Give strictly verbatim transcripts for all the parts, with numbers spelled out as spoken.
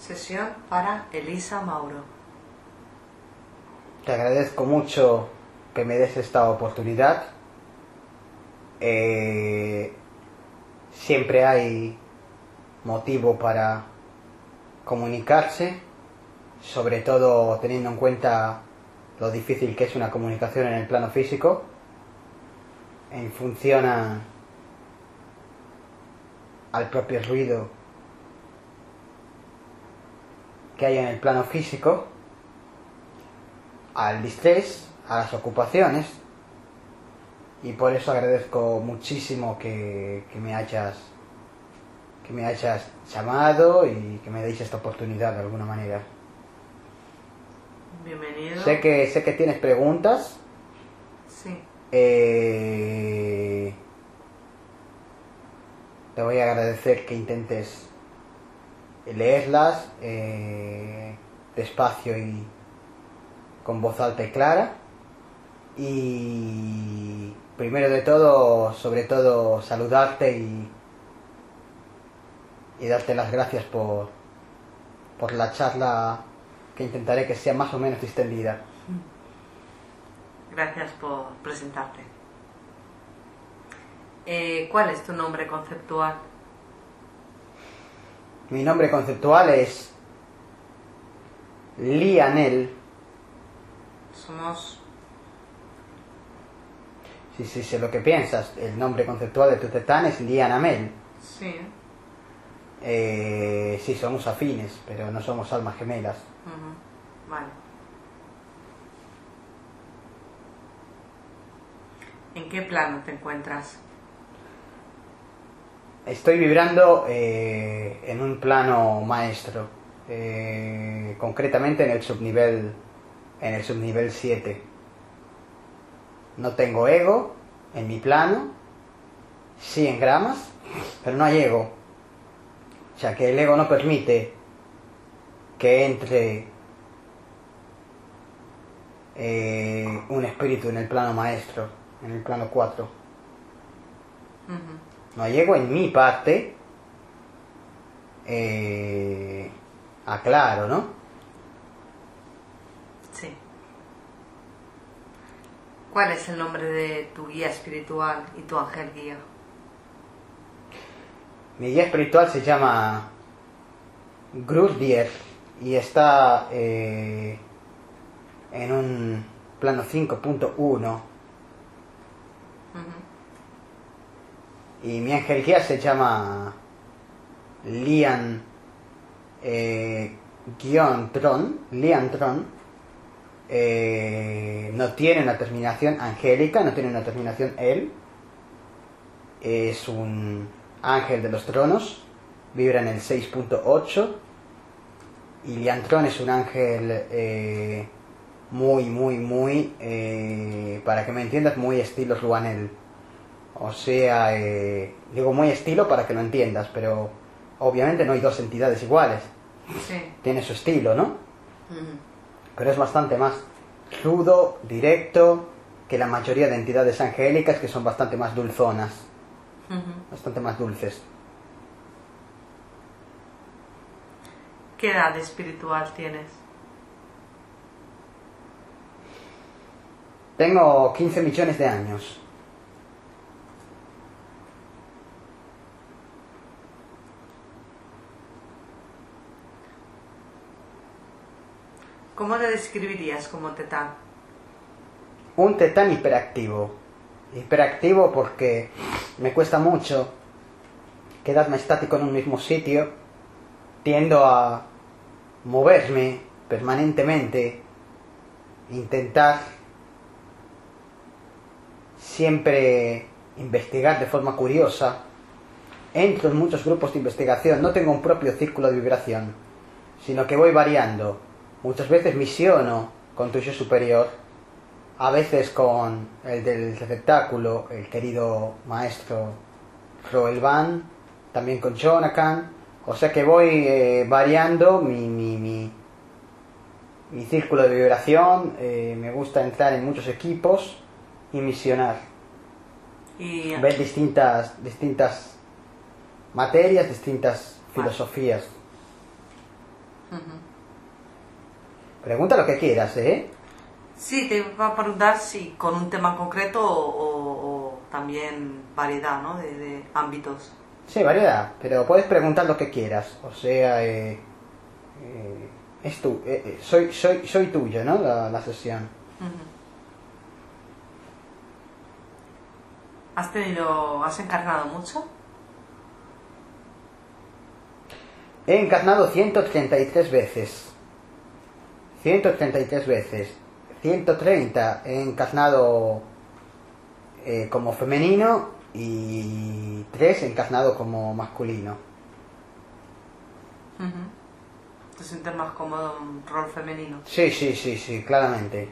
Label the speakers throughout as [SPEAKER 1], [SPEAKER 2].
[SPEAKER 1] Sesión para Elisa Mauro.
[SPEAKER 2] Te agradezco mucho que me des esta oportunidad. Eh, siempre hay motivo para comunicarse, sobre todo teniendo en cuenta lo difícil que es una comunicación en el plano físico, en función a, al propio ruido que hay en el plano físico, al distrés, a las ocupaciones, y por eso agradezco muchísimo que, que me hayas que me hayas llamado y que me deis esta oportunidad de alguna manera.
[SPEAKER 1] Bienvenido.
[SPEAKER 2] Sé que sé que tienes preguntas.
[SPEAKER 1] Sí.
[SPEAKER 2] Eh, te voy a agradecer que intentes leerlas eh, despacio y con voz alta y clara. Y primero de todo, sobre todo, saludarte y, y darte las gracias por, por la charla, que intentaré que sea más o menos distendida.
[SPEAKER 1] Gracias por presentarte. Eh, ¿Cuál es tu nombre conceptual?
[SPEAKER 2] Mi nombre conceptual es Lianel.
[SPEAKER 1] Somos...
[SPEAKER 2] Sí, sí, sé lo que piensas. El nombre conceptual de tu tetán es Lianamel.
[SPEAKER 1] Sí.
[SPEAKER 2] Eh, sí, somos afines, pero no somos almas gemelas.
[SPEAKER 1] Uh-huh. Vale. ¿En qué plano te encuentras?
[SPEAKER 2] Estoy vibrando eh, en un plano maestro, eh, concretamente en el subnivel, en el subnivel siete. No tengo ego en mi plano, sí en gramas, pero no hay ego. O sea que el ego no permite que entre eh, un espíritu en el plano maestro, en el plano cuatro.
[SPEAKER 1] Uh-huh.
[SPEAKER 2] No hay ego en mi parte, eh, aclaro, ¿no?
[SPEAKER 1] Sí. ¿Cuál es el nombre de tu guía espiritual y tu ángel guía?
[SPEAKER 2] Mi guía espiritual se llama Grudvier y está eh, en un plano cinco punto uno.
[SPEAKER 1] Uh-huh.
[SPEAKER 2] Y mi ángel guía se llama Lian eh, guión Tron, Lian Tron. Eh, no tiene una terminación angélica, no tiene una terminación él. Es un ángel de los tronos, vibra en el seis punto ocho. Y Lian Tron es un ángel eh, muy, muy, muy, eh, para que me entiendas, muy estilo Ruanel. O sea, eh, digo muy estilo para que lo entiendas, pero obviamente no hay dos entidades iguales.
[SPEAKER 1] Sí.
[SPEAKER 2] Tiene su estilo, ¿no?
[SPEAKER 1] Uh-huh.
[SPEAKER 2] Pero es bastante más rudo, directo, que la mayoría de entidades angélicas, que son bastante más dulzonas,
[SPEAKER 1] Uh-huh.
[SPEAKER 2] bastante más dulces.
[SPEAKER 1] ¿Qué edad espiritual tienes?
[SPEAKER 2] Tengo quince millones de años.
[SPEAKER 1] ¿Cómo te describirías como tetán?
[SPEAKER 2] Un tetán hiperactivo. Hiperactivo porque me cuesta mucho quedarme estático en un mismo sitio. Tiendo a moverme permanentemente, intentar siempre investigar de forma curiosa. Entro en muchos grupos de investigación, no tengo un propio círculo de vibración, sino que voy variando. Muchas veces misiono con tu yo superior, a veces con el del receptáculo, el querido maestro Roelvan, también con Jonathan. O sea que voy eh, variando mi, mi, mi, mi círculo de vibración. Eh, me gusta entrar en muchos equipos y misionar.
[SPEAKER 1] Y...
[SPEAKER 2] Ver distintas, distintas materias, distintas filosofías.
[SPEAKER 1] Ujú.
[SPEAKER 2] Pregunta lo que quieras, ¿eh?
[SPEAKER 1] Sí, te iba a preguntar si con un tema concreto o, o- o también variedad, ¿no? De, de ámbitos.
[SPEAKER 2] Sí, variedad, pero puedes preguntar lo que quieras. O sea, eh, eh, es tu, eh, eh, soy, soy, soy tuyo, ¿no? La, la sesión.
[SPEAKER 1] Ujú. ¿Has tenido, has encarnado mucho?
[SPEAKER 2] He encarnado ciento treinta y tres veces. ciento treinta y tres veces. ciento treinta he encarnado eh, como femenino y tres he encarnado como masculino.
[SPEAKER 1] Ujú. ¿Te sientes más cómodo en un rol femenino?
[SPEAKER 2] Sí, sí, sí, sí, claramente.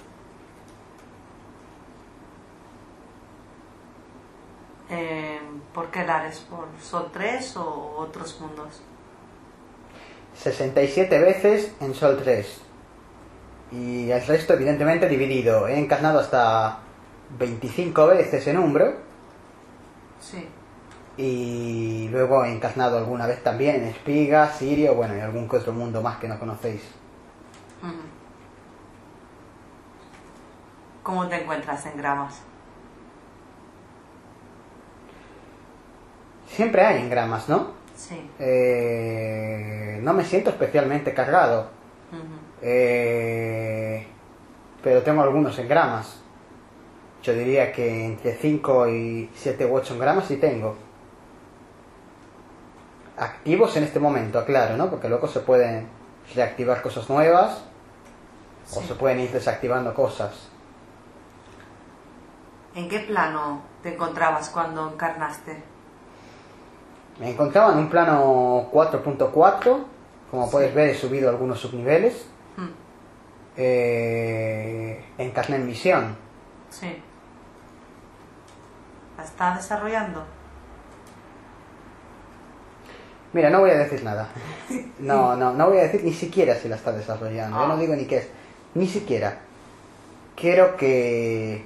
[SPEAKER 1] Eh, ¿Por qué Lares? ¿Por Sol tres o otros mundos?
[SPEAKER 2] sesenta y siete veces en Sol tres. Y el resto, evidentemente, dividido. He encarnado hasta veinticinco veces en Umbro.
[SPEAKER 1] Sí.
[SPEAKER 2] Y luego he encarnado alguna vez también en Espiga, Sirio, bueno, y algún que otro mundo más que no conocéis.
[SPEAKER 1] Ujú. ¿Cómo te encuentras en Gramas?
[SPEAKER 2] Siempre hay engramas, ¿no?
[SPEAKER 1] Sí.
[SPEAKER 2] Eh, no me siento especialmente cargado.
[SPEAKER 1] Ujú.
[SPEAKER 2] Eh, pero tengo algunos engramas. Yo diría que entre cinco y siete u ocho engramas sí tengo. Activos en este momento, aclaro, ¿no? Porque luego se pueden reactivar cosas nuevas o
[SPEAKER 1] Sí.
[SPEAKER 2] se pueden ir desactivando cosas.
[SPEAKER 1] ¿En qué plano te encontrabas cuando encarnaste?
[SPEAKER 2] Me encontraba en un plano cuatro punto cuatro. Como
[SPEAKER 1] Sí.
[SPEAKER 2] puedes ver, he subido algunos subniveles.
[SPEAKER 1] Mm.
[SPEAKER 2] Eh, encarné en misión.
[SPEAKER 1] Sí. ¿La está desarrollando?
[SPEAKER 2] Mira, no voy a decir nada. No, no, no voy a decir ni siquiera si la está desarrollando. Yo
[SPEAKER 1] Ah.
[SPEAKER 2] no digo ni qué es. Ni siquiera. Quiero que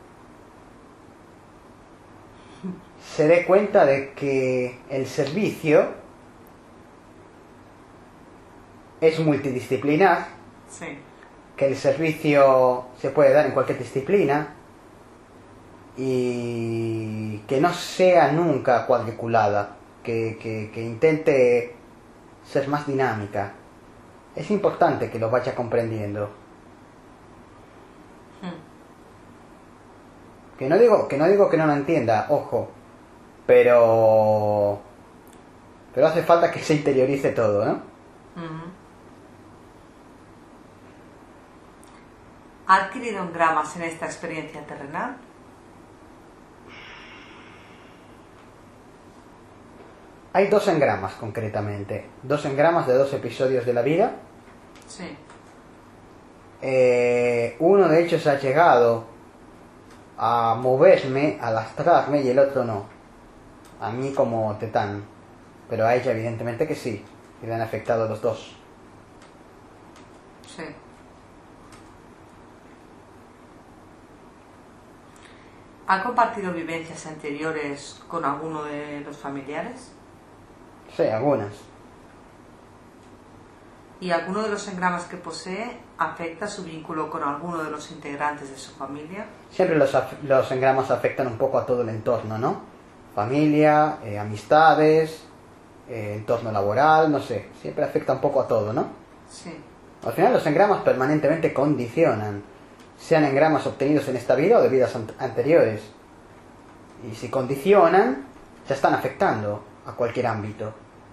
[SPEAKER 2] se dé cuenta de que el servicio es multidisciplinar,
[SPEAKER 1] Sí.
[SPEAKER 2] que el servicio se puede dar en cualquier disciplina y que no sea nunca cuadriculada, que, que, que intente ser más dinámica. Es importante que lo vaya comprendiendo.
[SPEAKER 1] Mm.
[SPEAKER 2] Que no digo que no digo que no lo entienda, ojo, pero pero hace falta que se interiorice todo, ¿no?
[SPEAKER 1] Ujú. ¿Ha adquirido engramas en esta experiencia terrenal?
[SPEAKER 2] Hay dos engramas concretamente, dos engramas de dos episodios de la vida.
[SPEAKER 1] Sí.
[SPEAKER 2] Eh, uno de ellos ha llegado a moverme, a lastrarme y el otro no. A mí como Tetán, pero a ella evidentemente que sí, y le han afectado los dos.
[SPEAKER 1] Sí. ¿Ha compartido vivencias anteriores con alguno de los familiares?
[SPEAKER 2] Sí, algunas.
[SPEAKER 1] ¿Y alguno de los engramas que posee afecta su vínculo con alguno de los integrantes de su familia?
[SPEAKER 2] Siempre los, af- los engramas afectan un poco a todo el entorno, ¿no? Familia, eh, amistades, eh, entorno laboral, no sé. Siempre afecta un poco a todo, ¿no?
[SPEAKER 1] Sí.
[SPEAKER 2] Al final los engramas permanentemente condicionan, sean engramas obtenidos en esta vida o de vidas an- anteriores. Y si condicionan, ya están afectando a cualquier ámbito.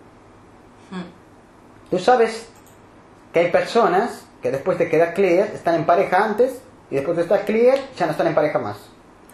[SPEAKER 1] Mm.
[SPEAKER 2] Tú sabes que hay personas que después de quedar clear están en pareja antes y después de estar clear ya no están en pareja más.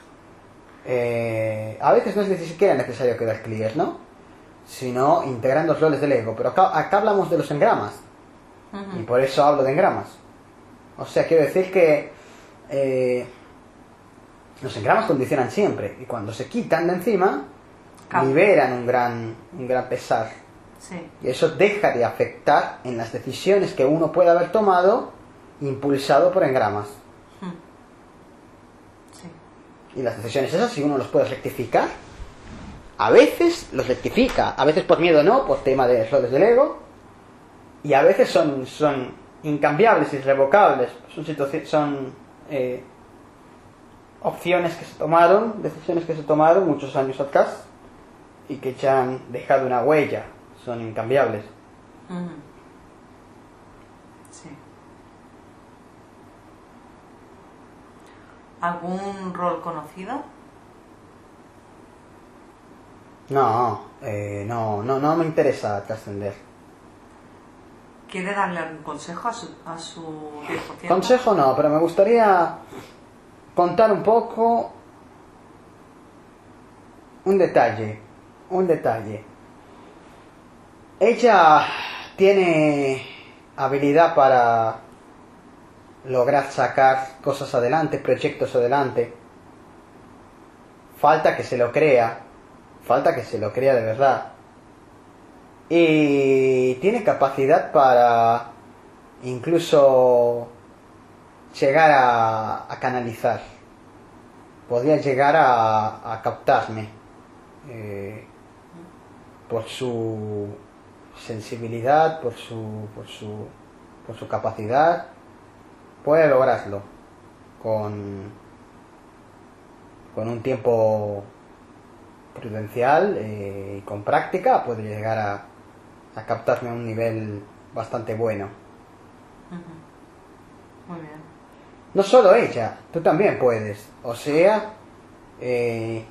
[SPEAKER 2] Eh, a veces no es ni siquiera necesario quedar clear, ¿no? Sino integrando los roles del ego. Pero acá, acá hablamos de los engramas.
[SPEAKER 1] Ujú.
[SPEAKER 2] Y por eso hablo de engramas. O sea, quiero decir que eh, los engramas condicionan siempre. Y cuando se quitan de encima,
[SPEAKER 1] Cambia.
[SPEAKER 2] liberan un gran, un gran pesar.
[SPEAKER 1] Sí.
[SPEAKER 2] Y eso deja de afectar en las decisiones que uno puede haber tomado impulsado por engramas.
[SPEAKER 1] Mm. Sí.
[SPEAKER 2] Y las decisiones esas, si uno los puede rectificar, a veces los rectifica. A veces por miedo no, por tema de roles del ego. y a veces son, son incambiables, irrevocables, son, situaciones, son eh, opciones que se tomaron, decisiones que se tomaron muchos años atrás y que ya han dejado una huella, son incambiables.
[SPEAKER 1] Uh-huh. Sí. ¿Algún rol conocido?
[SPEAKER 2] No, eh, no, no, no me interesa trascender.
[SPEAKER 1] ¿Quiere darle algún consejo a su, a su diez por ciento?
[SPEAKER 2] Consejo no, pero me gustaría contar un poco un detalle, un detalle. Ella tiene habilidad para lograr sacar cosas adelante, proyectos adelante. Falta que se lo crea, falta que se lo crea de verdad. Y tiene capacidad para incluso llegar a, a canalizar. Podría llegar a, a captarme eh, por su sensibilidad, por su, por su, por su capacidad. Puede lograrlo con, con un tiempo prudencial eh, y con práctica. Puede llegar a, a captarme a un nivel bastante bueno.
[SPEAKER 1] Muy bien.
[SPEAKER 2] No solo ella, tú también puedes. O sea, eh,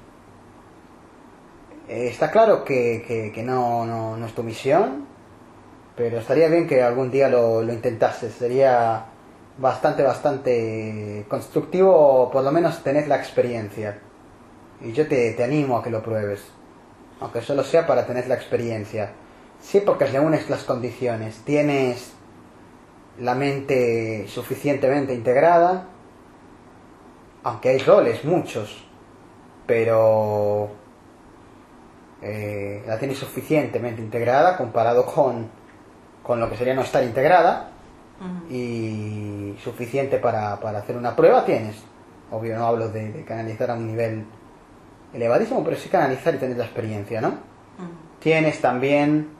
[SPEAKER 2] eh, está claro que, que, que no, no, no es tu misión, pero estaría bien que algún día lo, lo intentases. Sería bastante, bastante constructivo, por lo menos tener la experiencia. Y yo te, te animo a que lo pruebes, aunque solo sea para tener la experiencia. Sí, porque reúnes las condiciones, tienes la mente suficientemente integrada, aunque hay roles, muchos, pero eh, la tienes suficientemente integrada comparado con, con lo que sería no estar integrada. Uh-huh. Y suficiente para, para hacer una prueba tienes. Obvio, no hablo de, de canalizar a un nivel elevadísimo, pero sí canalizar y tener la experiencia, ¿no? Uh-huh. Tienes también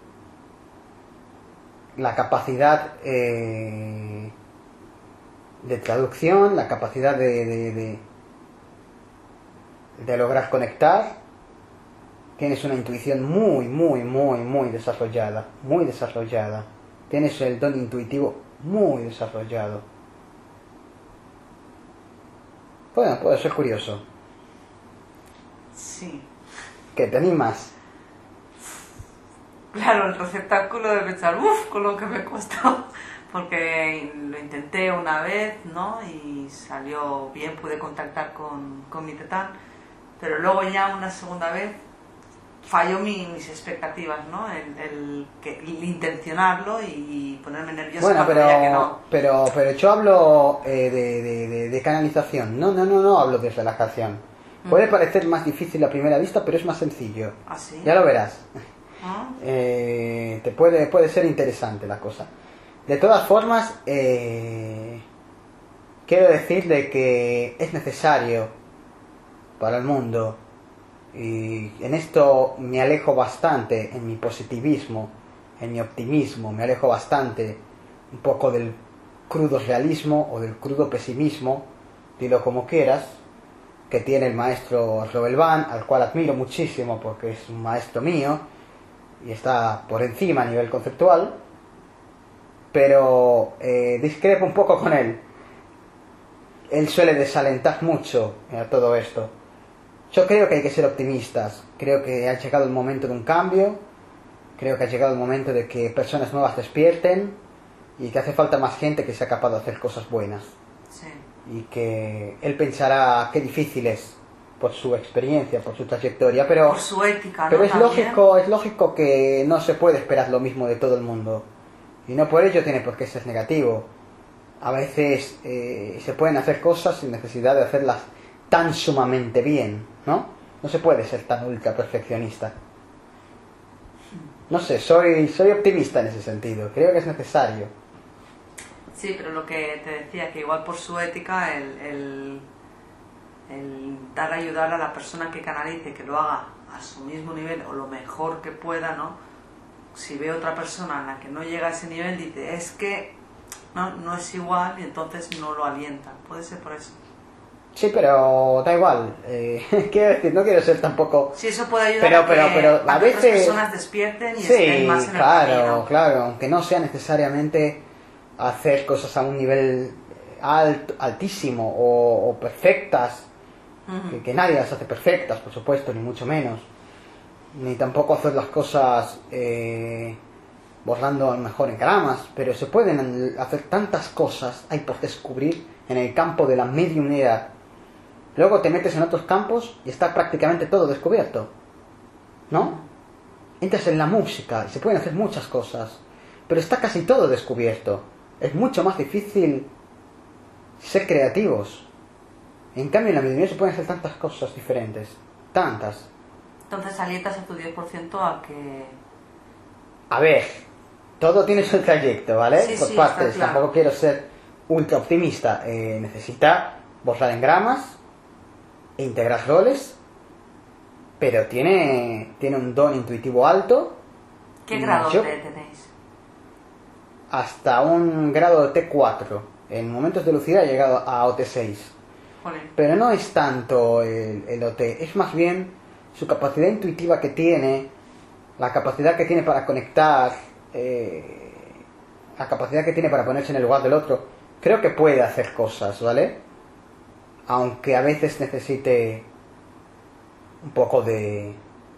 [SPEAKER 2] la capacidad eh, de traducción, la capacidad de, de, de, de lograr conectar. Tienes una intuición muy, muy, muy, muy desarrollada, muy desarrollada. Tienes el don intuitivo muy desarrollado. Bueno, puede ser curioso.
[SPEAKER 1] Sí.
[SPEAKER 2] ¿Qué, te animas?
[SPEAKER 1] Claro, el receptáculo de pensar, uff, con lo que me costó, porque lo intenté una vez, ¿no? Y salió bien, pude contactar con, con mi tetán, pero luego ya una segunda vez falló mi, mis expectativas, ¿no? El, el, que, el intencionarlo y ponerme nerviosa.
[SPEAKER 2] Bueno, pero,
[SPEAKER 1] que no.
[SPEAKER 2] pero, pero yo hablo eh, de, de, de, de canalización, no, no, no, no hablo de relajación. Puede mm. parecer más difícil a primera vista, pero es más sencillo.
[SPEAKER 1] ¿Ah, sí?
[SPEAKER 2] Ya lo verás.
[SPEAKER 1] ¿Ah?
[SPEAKER 2] Eh, te puede, puede ser interesante la cosa. De todas formas, eh, quiero decirle que es necesario para el mundo, y en esto me alejo bastante en mi positivismo, en mi optimismo, me alejo bastante un poco del crudo realismo o del crudo pesimismo, dilo como quieras, que tiene el maestro Robelvan, al cual admiro muchísimo porque es un maestro mío y está por encima a nivel conceptual, pero eh, discrepo un poco con él. Él suele desalentar mucho a todo esto. Yo creo que hay que ser optimistas, creo que ha llegado el momento de un cambio, creo que ha llegado el momento de que personas nuevas despierten y que hace falta más gente que sea capaz de hacer cosas buenas.
[SPEAKER 1] Sí.
[SPEAKER 2] Y que él pensará qué difícil es por su experiencia, por su trayectoria, pero,
[SPEAKER 1] por su ética, ¿no?
[SPEAKER 2] pero es
[SPEAKER 1] También.
[SPEAKER 2] lógico, es lógico que no se puede esperar lo mismo de todo el mundo y no por ello tiene por qué ser negativo. A veces eh, se pueden hacer cosas sin necesidad de hacerlas tan sumamente bien, ¿no? No se puede ser tan ultra perfeccionista. No sé, soy soy optimista en ese sentido, creo que es necesario.
[SPEAKER 1] Sí, pero lo que te decía, que igual por su ética, el, el, el dar a ayudar a la persona que canalice, que lo haga a su mismo nivel o lo mejor que pueda, ¿no? si ve otra persona en la que no llega a ese nivel, dice, es que no, no es igual, y entonces no lo alienta. Puede ser por eso.
[SPEAKER 2] Sí, pero da igual. Eh, quiero decir, no quiero ser tampoco...
[SPEAKER 1] Sí, eso puede ayudar
[SPEAKER 2] pero,
[SPEAKER 1] a que,
[SPEAKER 2] pero, pero, a,
[SPEAKER 1] a que
[SPEAKER 2] veces...
[SPEAKER 1] otras personas despierten y
[SPEAKER 2] sí,
[SPEAKER 1] estén más en
[SPEAKER 2] claro,
[SPEAKER 1] el camino.
[SPEAKER 2] claro, aunque no sea necesariamente hacer cosas a un nivel alto, altísimo o, o perfectas,
[SPEAKER 1] Uh-huh.
[SPEAKER 2] que, que nadie las hace perfectas, por supuesto, ni mucho menos, ni tampoco hacer las cosas eh, borrando a lo mejor en gramas, pero se pueden hacer tantas cosas, hay por descubrir en el campo de la mediunidad. Luego te metes en otros campos y está prácticamente todo descubierto, ¿no? Entras en la música y se pueden hacer muchas cosas, pero está casi todo descubierto. Es mucho más difícil ser creativos. En cambio, en la mediunidad se pueden hacer tantas cosas diferentes, tantas.
[SPEAKER 1] Entonces alientas a tu diez por ciento a que...
[SPEAKER 2] A ver, todo tiene su trayecto, ¿vale?
[SPEAKER 1] Sí,
[SPEAKER 2] Por
[SPEAKER 1] sí,
[SPEAKER 2] partes,
[SPEAKER 1] está claro.
[SPEAKER 2] tampoco quiero ser ultra optimista. Eh, necesita borrar engramas e integrar roles, pero tiene, tiene un don intuitivo alto.
[SPEAKER 1] ¿Qué
[SPEAKER 2] y
[SPEAKER 1] grado
[SPEAKER 2] yo-
[SPEAKER 1] te tenéis?
[SPEAKER 2] Hasta un grado de T cuatro. En momentos de lucidez he llegado a O T seis.
[SPEAKER 1] Jolín.
[SPEAKER 2] Pero no es tanto el, el O T, es más bien su capacidad intuitiva que tiene, la capacidad que tiene para conectar, eh, la capacidad que tiene para ponerse en el lugar del otro. Creo que puede hacer cosas, ¿vale? Aunque a veces necesite un poco de,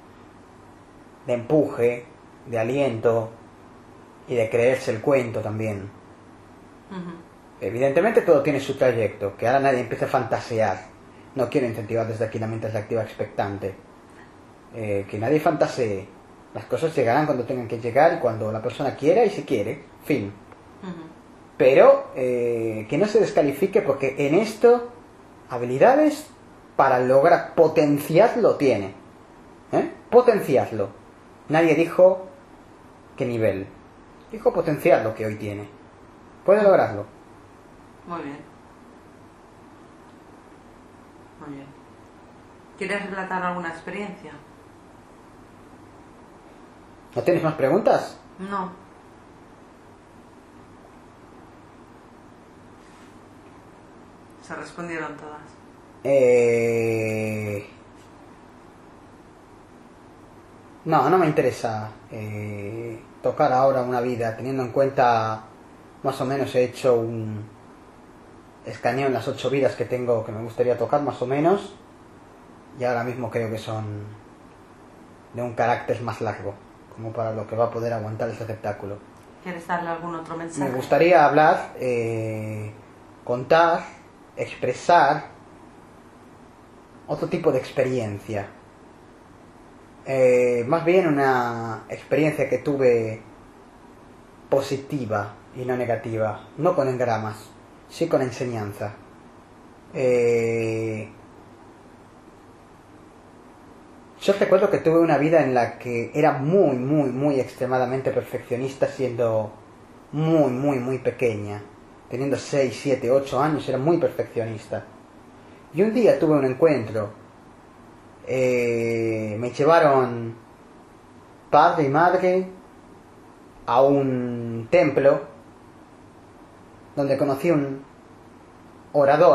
[SPEAKER 2] de empuje, de aliento y de creerse el cuento también.
[SPEAKER 1] Uh-huh.
[SPEAKER 2] Evidentemente todo tiene su trayecto, que ahora nadie empiece a fantasear. No quiero incentivar desde aquí la mente reactiva expectante. Eh, que nadie fantasee. Las cosas llegarán cuando tengan que llegar y cuando la persona quiera y si quiere. Fin.
[SPEAKER 1] Uh-huh.
[SPEAKER 2] Pero eh, que no se descalifique porque en esto habilidades para lograr potenciarlo tiene. ¿Eh? Potenciarlo. Nadie dijo qué nivel. Dijo potenciar lo que hoy tiene. Puede lograrlo.
[SPEAKER 1] Muy bien. Muy bien. ¿Quieres relatar alguna experiencia?
[SPEAKER 2] ¿No tienes más preguntas?
[SPEAKER 1] No. Se respondieron todas.
[SPEAKER 2] Eh... No, no me interesa eh, tocar ahora una vida, teniendo en cuenta, más o menos he hecho un escaneo en las ocho vidas que tengo que me gustaría tocar, más o menos, y ahora mismo creo que son de un carácter más largo, como para lo que va a poder aguantar ese espectáculo.
[SPEAKER 1] ¿Quieres darle algún otro mensaje?
[SPEAKER 2] Me gustaría hablar, eh, contar, expresar otro tipo de experiencia. Eh, más bien una experiencia que tuve positiva y no negativa, no con engramas, sí con enseñanza. Eh, yo recuerdo que tuve una vida en la que era muy, muy, muy extremadamente perfeccionista, siendo muy, muy, muy pequeña, teniendo seis, siete, ocho años, era muy perfeccionista. Y un día tuve un encuentro. Eh, me llevaron padre y madre a un templo donde conocí un orador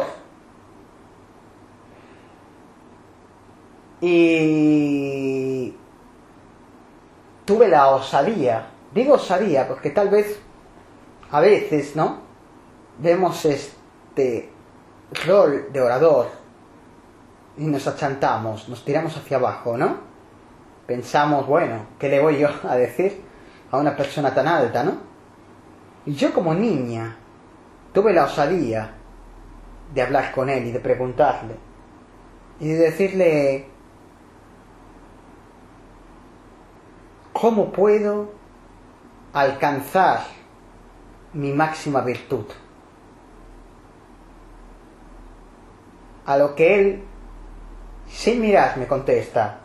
[SPEAKER 2] y tuve la osadía, digo osadía porque tal vez a veces, ¿no?, vemos este rol de orador y nos achantamos, nos tiramos hacia abajo, ¿no? Pensamos, bueno, ¿qué le voy yo a decir a una persona tan alta, no? Y yo como niña tuve la osadía de hablar con él y de preguntarle y de decirle, ¿cómo puedo alcanzar mi máxima virtud? A lo que él, sin mirar, me contesta,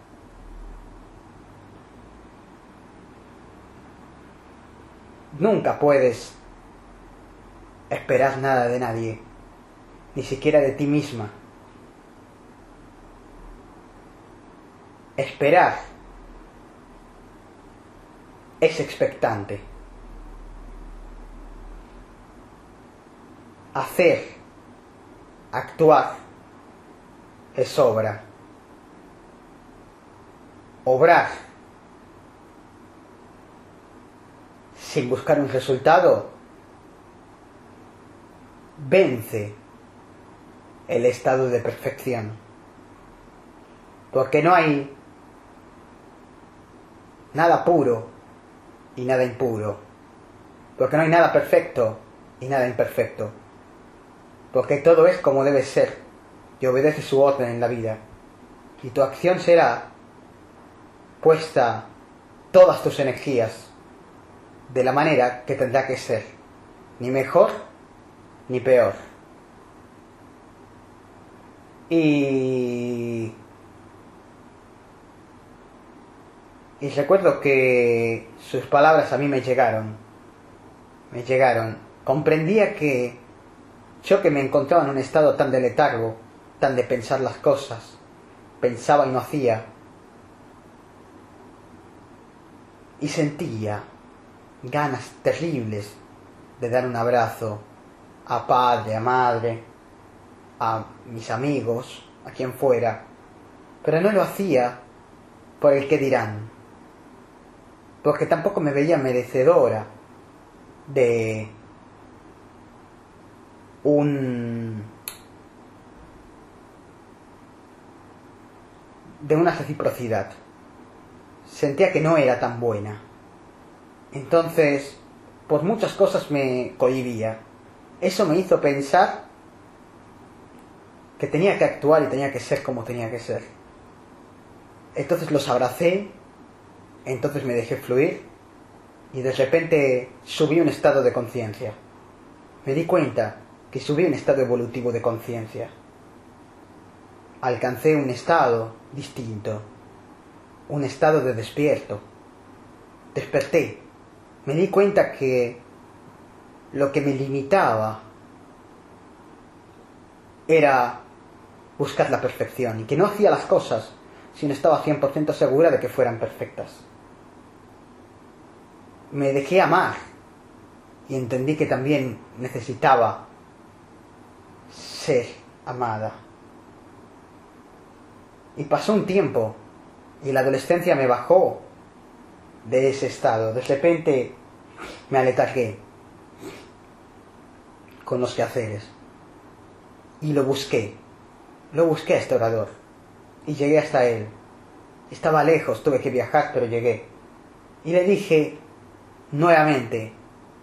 [SPEAKER 2] nunca puedes esperar nada de nadie, ni siquiera de ti misma. Esperar es expectante. Hacer, actuar, es obra. Obrar sin buscar un resultado vence el estado de perfección, porque no hay nada puro y nada impuro, porque no hay nada perfecto y nada imperfecto, porque todo es como debe ser y obedece su orden en la vida, y tu acción será puesta todas tus energías de la manera que tendrá que ser, ni mejor ni peor. Y y recuerdo que sus palabras a mí me llegaron, me llegaron. Comprendía que yo, que me encontraba en un estado tan de letargo, tan de pensar las cosas, pensaba y no hacía, y sentía ganas terribles de dar un abrazo a padre, a madre, a mis amigos, a quien fuera, pero no lo hacía por el qué dirán, porque tampoco me veía merecedora de un de una reciprocidad. Sentía que no era tan buena. Entonces, por muchas cosas me cohibía. Eso me hizo pensar que tenía que actuar y tenía que ser como tenía que ser. Entonces los abracé, entonces me dejé fluir y de repente subí un estado de conciencia. Me di cuenta que subí un estado evolutivo de conciencia. Alcancé un estado distinto, un estado de despierto. Desperté. Me di cuenta que lo que me limitaba era buscar la perfección, y que no hacía las cosas si no estaba cien por ciento segura de que fueran perfectas. Me dejé amar y entendí que también necesitaba ser amada. Y pasó un tiempo y la adolescencia me bajó de ese estado. De repente me aletargué con los quehaceres y lo busqué. Lo busqué a este orador y llegué hasta él. Estaba lejos, tuve que viajar, pero llegué. Y le dije nuevamente,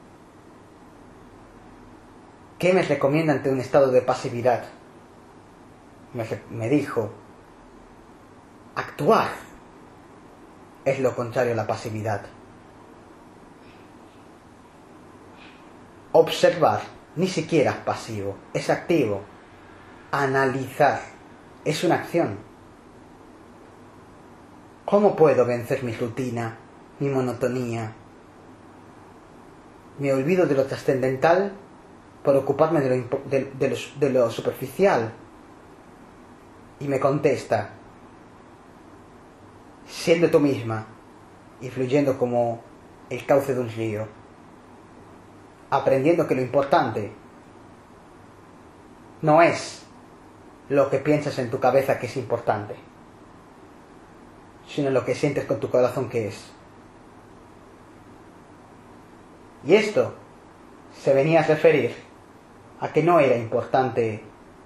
[SPEAKER 2] ¿qué me recomienda ante un estado de pasividad? Me, me dijo, actuar es lo contrario a la pasividad. Observar ni siquiera es pasivo, es activo. Analizar es una acción. ¿Cómo puedo vencer mi rutina, mi monotonía? Me olvido de lo trascendental por ocuparme de lo, de, de, lo, de lo superficial. Y me contesta, siendo tú misma y fluyendo como el cauce de un río, aprendiendo que lo importante no es lo que piensas en tu cabeza que es importante, sino lo que sientes con tu corazón que es. Y esto se venía a referir a que no era importante,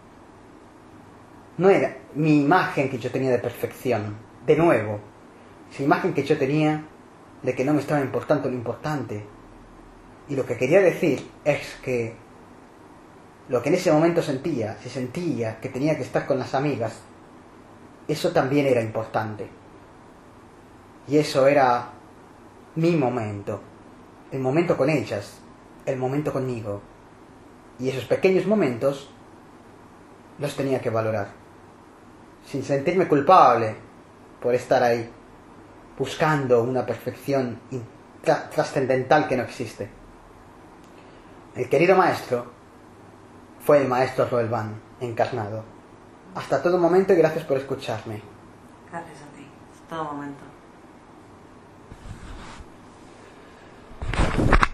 [SPEAKER 2] no era mi imagen que yo tenía de perfección, de nuevo, esa imagen que yo tenía de que no me estaba importando lo importante. Y lo que quería decir es que lo que en ese momento sentía, si sentía que tenía que estar con las amigas, eso también era importante. Y eso era mi momento, el momento con ellas, el momento conmigo. Y esos pequeños momentos los tenía que valorar, sin sentirme culpable por estar ahí, buscando una perfección tra- trascendental que no existe. El querido maestro fue el maestro Roelvan encarnado. Hasta todo momento, y gracias por escucharme.
[SPEAKER 1] Gracias a ti, hasta todo momento.
[SPEAKER 2] Chao.